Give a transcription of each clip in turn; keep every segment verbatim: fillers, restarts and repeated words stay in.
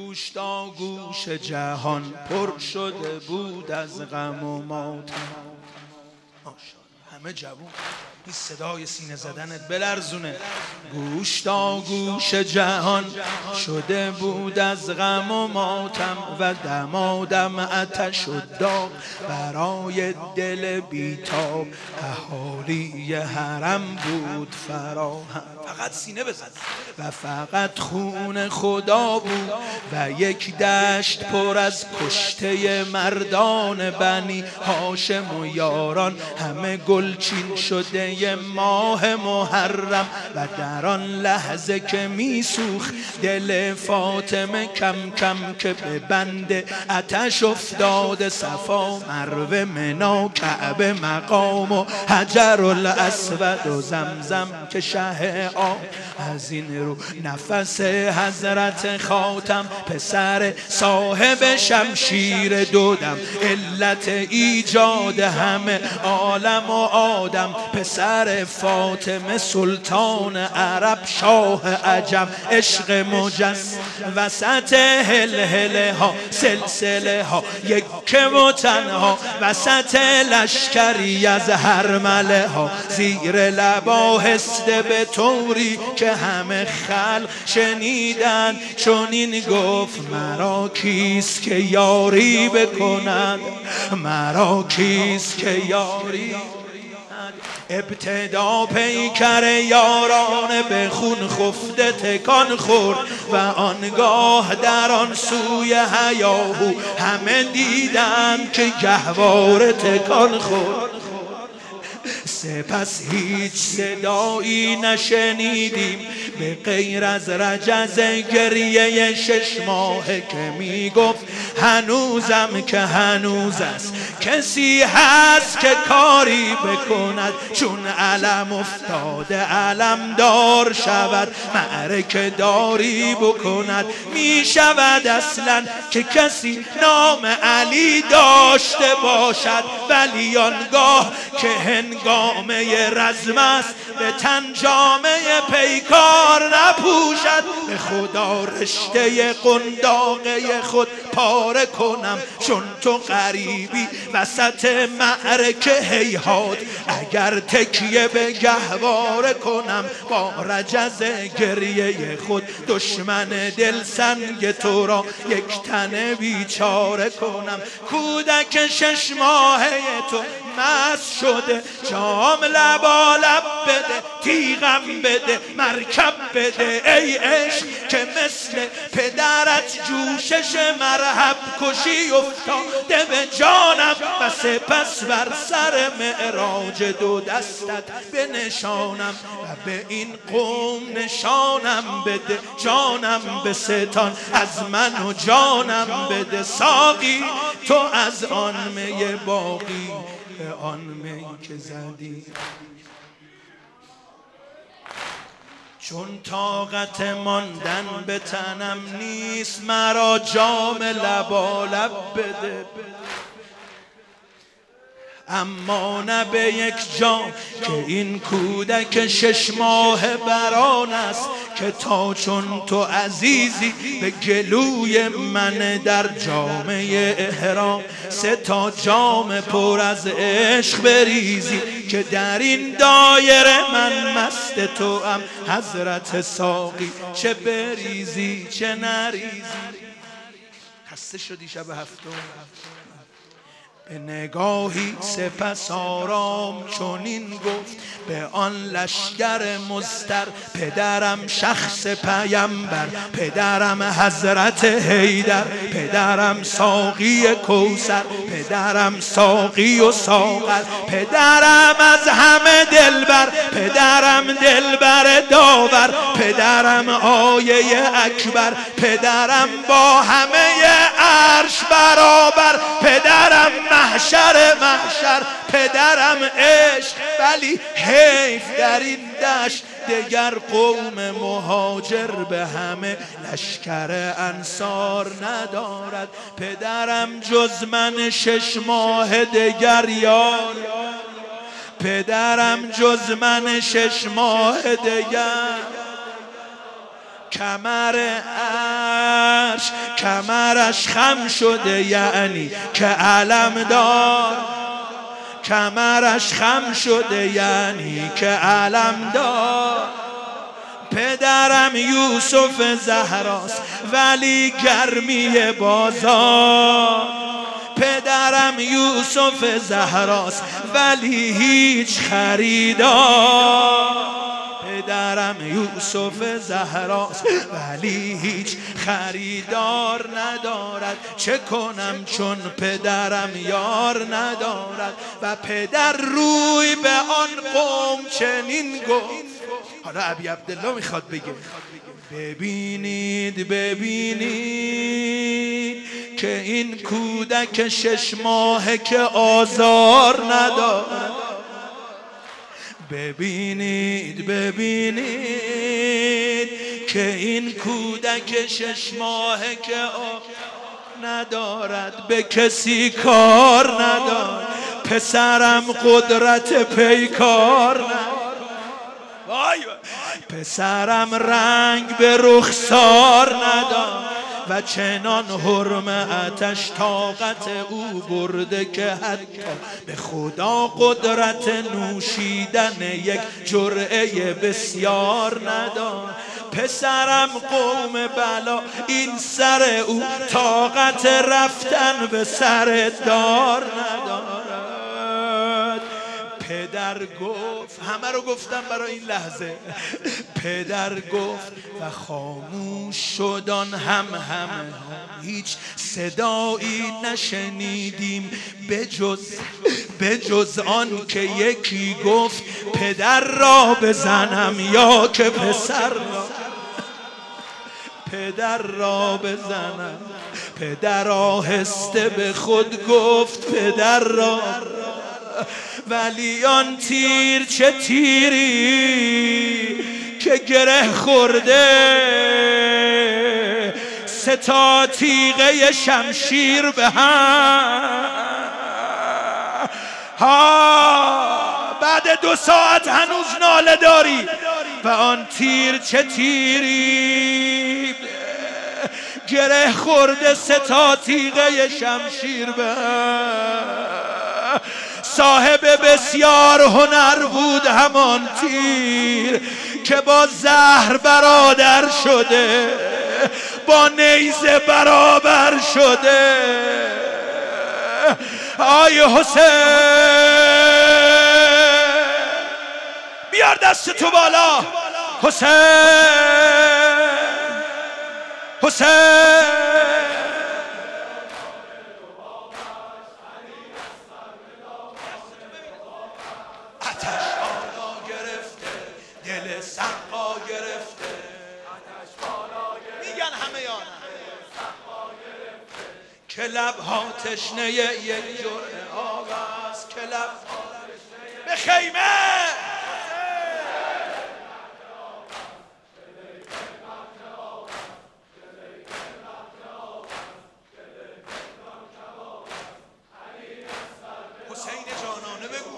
گوش تا گوش جهان پر شده بود از غم و ماتم. همه جوون این صدای سینه زدنت بلرزونه. گوش تا گوش جهان شده بود از غم و ماتم و دمادم آتش و داغ برای دل بیتاب. اهالی حرم بود فراهم. فقط سینه بزن. و فقط خون خدا بود و یک دشت پر از کشته مردان بنی هاشم و یاران، همه گلچین شده ی ماه محرم. و در آن لحظه که میسوخت دل فاطمه کم کم که به بند آتش افتاده صفا مروه منا کعبه مقام و حجر الاسود و زمزم که شه آب. از این رو نفس حضرت خاتم پسر صاحب شمشیر دودم، علت ایجاد همه عالم و آدم، پسر فاطمه سلطان عرب شاه عجم، عشق مجس وسط هلهله ها سلسله ها یک و تنها وسط لشکری از هرمله ها، زیر لبا هسته به طوری که همه خلق شنیدن چنین گفت مرا کیست که یاری بکند، مرا کیست که یاری. ابتدا پیکر یاران به خون خفته تکان خورد و آنگاه در آن سوی هیاهو همه دیدند که گهواره تکان خورد. سپس هیچ صدایی نشنیدیم به غیر از رجز گریه شش ماهه که می گفت هنوزم که هنوز است، کسی هست که کاری بکند چون علم افتاده علم دار شود، معرکه داری بکند. می شود اصلا که کسی نام علی داشته باشد، ولی آنگاه که هنگامه رزم است به تن جامه پیکار نپوشد. به خدا رشته قنداقه خود پاره کنم چون تو غریبی وسط معرکه هیهات، اگر تکیه به گهواره کنم با رجز گریه خود دشمن دل سنگ تو را یک تن بیچاره کنم. کودک شش ماهه تو مست شده، جام لبا لب بده، تیغم بده، مرکب بده ای عشق که مثل پدرت جوشش مرحب کشی افتاده به جانم. و سپس بر سر معراج دو دستت بنشانم و به این قوم نشانم بده، جانم به ستان از من و جانم بده. ساقی تو از آن می باقی به آن می که زدی، چون طاقت ماندن به تنم نیست مرا جام لبالب بده. اما نه به یک جام که این کودک شش ماه بران است که تا چون تو عزیزی به گلوی من در جامه احرام سه تا جام پر از عشق بریزی که در این دایره من مست تو ام حضرت ساقی، چه بریزی چه نریزی. خسته شدی شب هفتم؟ به نگاهی سپس آرام چنین گفت به آن لشکر مضطر، پدرم شخص پیمبر، پدرم حضرت حیدر، پدرم ساقی کوثر، پدرم ساقی و ساغر، پدرم از همه دلبر، پدرم دلبر داور، پدرم آیه اکبر، پدرم با همه عرش برابر، پدرم محشر محشر، پدرم عشق. ولی حیف در این دشت دگر قوم مهاجر به همه لشکر انصار ندارد، پدرم جز من شش ماه دگر یار، پدرم جز من شش ماه دگر. کمر عرش کمرش خم شده یعنی که علم دار، کمرش خم شده یعنی که علم دار. پدرم یوسف زهراست ولی گرمی بازار، پدرم یوسف زهراست ولی هیچ خریدار، پدرم یوسف زهراست ولی هیچ خریدار ندارد. چه کنم چون پدرم یار ندارد و پدر روی به آن قوم چنین گفت. حالا ابی عبدالله میخواد بگه ببینید ببینید که این کودک شش ماهه که آزار ندارد، ببینید ببینید که این کودک شش ماهه که آزار ندارد، به کسی کار ندارد، پسرم قدرت پیکار ندارد، پسرم رنگ به رخسار ندارد و چنان حرم آتش طاقت او برده که حتی به خدا قدرت نوشیدن یک جرعه بسیار ندارد. پسرم قوم بلا این سر او طاقت رفتن به سر دار ندارد. پدر گفت، همه رو گفتم برای این لحظه، پدر گفت و خاموش شدن هم هم هیچ صدایی نشنیدیم بجز بجز آن که یکی گفت پدر را بزنم یا که پسر را، پدر را بزنم. پدر آهسته به خود گفت پدر را، ولی آن تیر چه تیری که گره خورده سه تا تیغه شمشیر به هم. ها بعد دو ساعت هنوز ناله داری و آن تیر چه تیری گره خورده سه تا تیغه شمشیر به هم. صاحب بسیار هنر بود همان تیر که با زهر برادر شده، با نیزه برابر شده. آی حسین بیار دست تو بالا، حسین حسین که لبها تشنه یک جرعه آب است، که لب به خیمه حسین جانانه بگو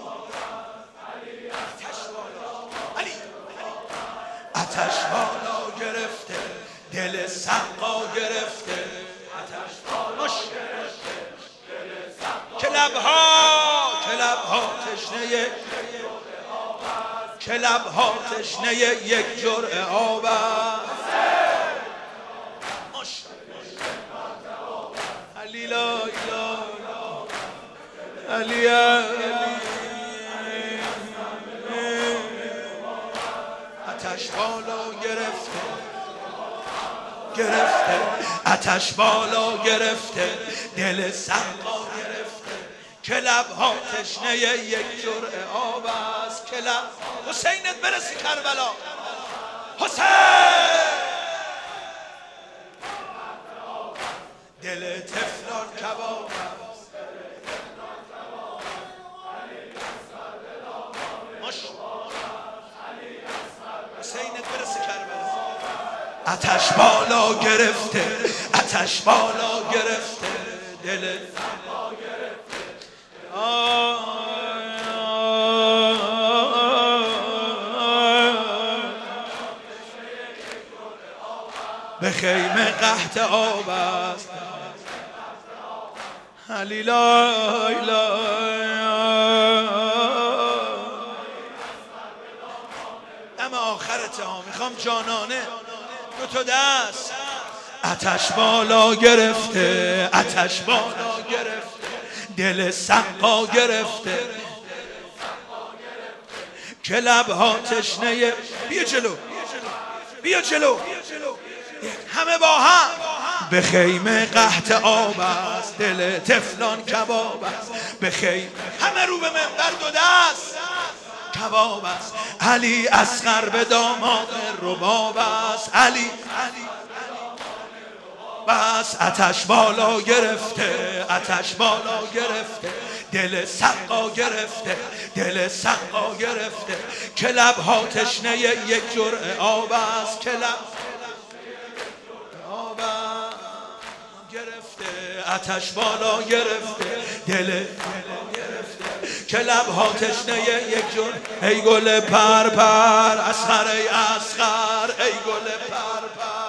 علی آتش بالا گرفته، دل سقا گرفته، که لبها که لبها تشنه که لبها تشنه یک جرعه آب است. علی لا اله علی علی آتش بالا گرفته گرفته آتش بالا گرفته، دل سقا گرفته، که لبها تشنه یک جرعه آب است. که لب حسینت برسی کربلا، حسین دل طفلان کباب است. حسینت برسی کربلا، آتش بالا گرفته، آتش بالا گرفته، دل به خیمه قحط آب است. علی لا دم آخرت ها میخوام جانانه دو تا دست. آتش بالا گرفته، آتش بالا گرفته، دل سقا گرفته که لبها تشنه. بیا جلو بیا جلو همه با هم. به خیمه قحط آب است، دل تفلان کباب است. به خیمه همه رو به منبر دو دست کباب است. علی اصغر به داماد رباب است. علی بس آتش بالا گرفته، آتش بالا گرفته، دل سقا گرفته، دل سقا گرفته که لبها تشنه یک جرعه آب است. که لب آب گرفته، آتش بالا گرفته، دل گرفته که لبها تشنه یک جرعه. ای گل پر پر اصغر، ای اصغر، ای گل پر پر